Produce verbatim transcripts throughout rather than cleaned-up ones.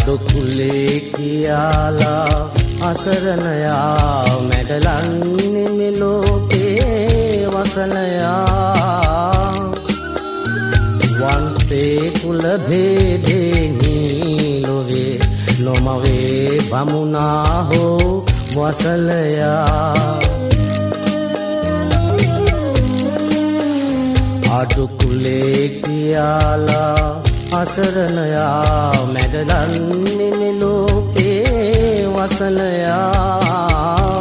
අඩු කුලේ කියලා අසරණයා මැඩලන්නේ මෙලෝකේ වසලයා වන්සේ කුල භේදෙනි ලොවේ නොමවේ බමුණා හෝ වසලයා අඩු කුලේ කියලා අසරණයා මැඩලන්නේ මෙලෝකේ වසලයා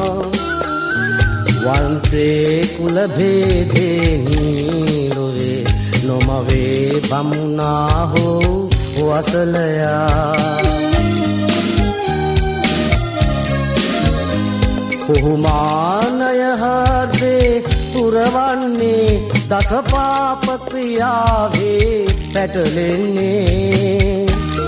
වන්සේ කුල භේදෙනි ලොවේ නොමවේ බමුණා හෝ වසලයා කුමානය හදේ පුරවන්නේ දසපාප ක්‍රියාවේ පැටලෙන්නේ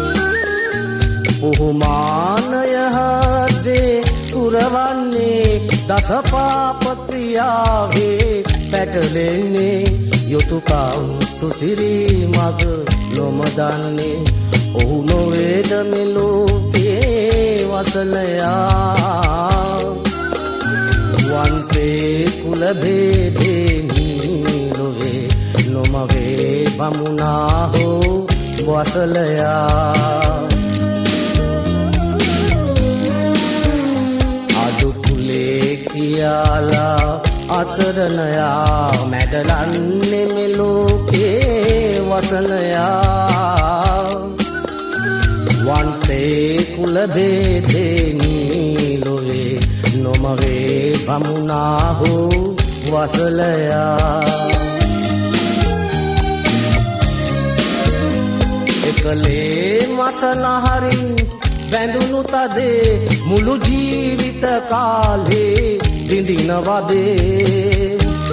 කුමානය හදේ පුරවන්නේ දසපාප ක්‍රියාවේ පැටලෙන්නේ යොතුකම් සුසිරි මග නොමදන්නේ ඔහු නොවේද මෙලෝකේ වසලයා වන්සේ කුල භේදෙනි ලොවේ නොමවේ බමුණා හෝ වසලයා අඩු කුලේ කියලා අසරණයා මැඩලන්නේ මෙලෝකේ වසලයා වන්සේ කුල භේදෙනි ලොවේ නොමවේ බමුණා හෝ වසලයා එකලේ මසනහරින් බැඳුණු තදේ මුළු ජීවිත කාලේ විඳිනවදේ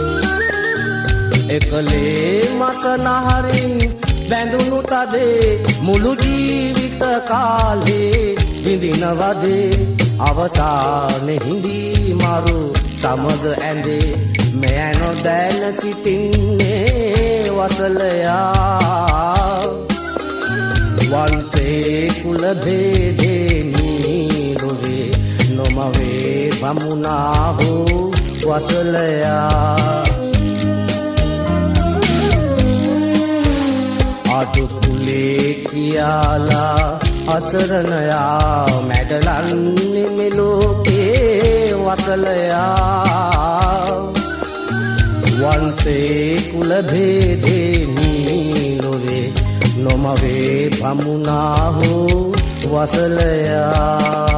එකලේ මසනහරින් බැඳුණු තදේ මුළු ජීවිත කාලේ විඳිනවදේ අවසානෙ හිඳී මරු සමග ඇඳේ මෙය නොදැන සිටින්නේ වසලයා වන්සේ කුල භේදෙනි ලොවේ නොමවේ බමුණා හෝ වසලයා අඩු කුලේ කියලා අසරණයා මැඩලන්නේ මෙලෝකේ වසලයා වන්සේ කුල භේදෙනි ලොවේ නොමවේ බමුණා හෝ වසලයා